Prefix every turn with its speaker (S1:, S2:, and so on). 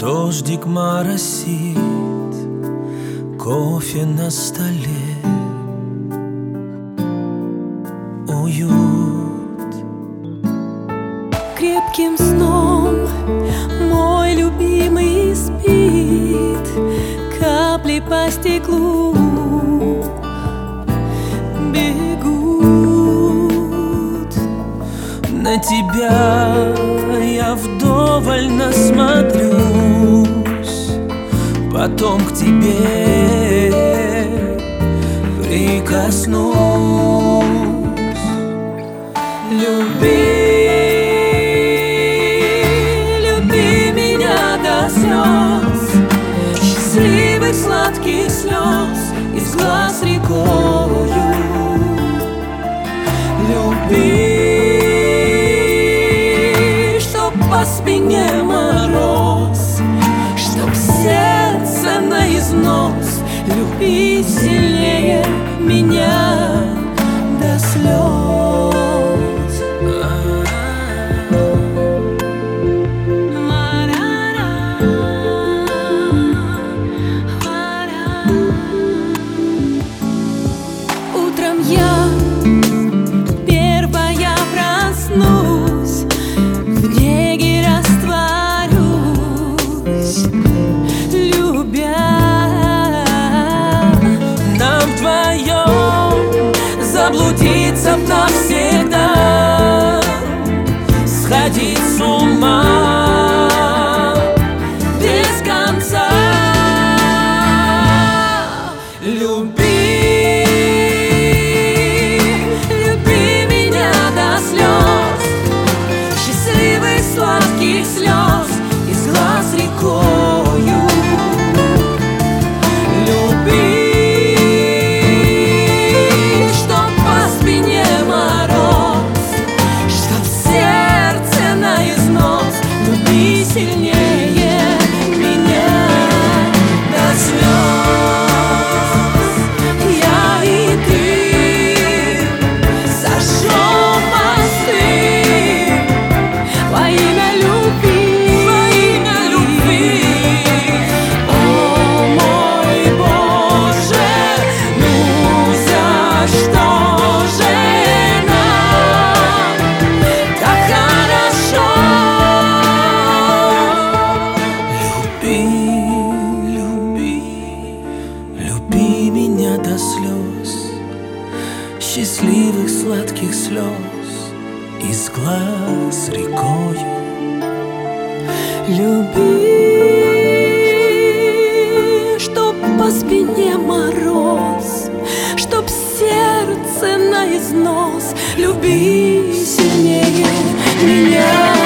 S1: Дождик моросит, кофе на столе, уют.
S2: Крепким сном мой любимый спит, капли по стеклу бегут.
S1: На тебя я вдоволь насмотрюсь, потом к тебе прикоснусь. Люби, люби меня до слез, счастливых сладких слез из глаз рекою. Люби, чтоб по спине мороз, чтоб сердце наизнос. Люби сильнее меня до слез.
S2: Утром я первая проснусь, в неге растворюсь, любя.
S1: Нам вдвоем заблудиться навсегда, сходить с ума без конца. Люби, люби меня до слез, счастливых сладких слез из глаз рекою. Люби, чтоб по спине мороз, чтоб сердце наизнос. Люби сильнее меня до слез. Я и ты сожжем мосты во имя любви, во имя любви. О мой Боже, ну за что же нам так хорошо? Люби, люби, люби меня до слез, счастливых сладких слез из глаз рекою.
S2: Люби, чтоб по спине мороз, чтоб сердце наизнос. Люби сильнее меня.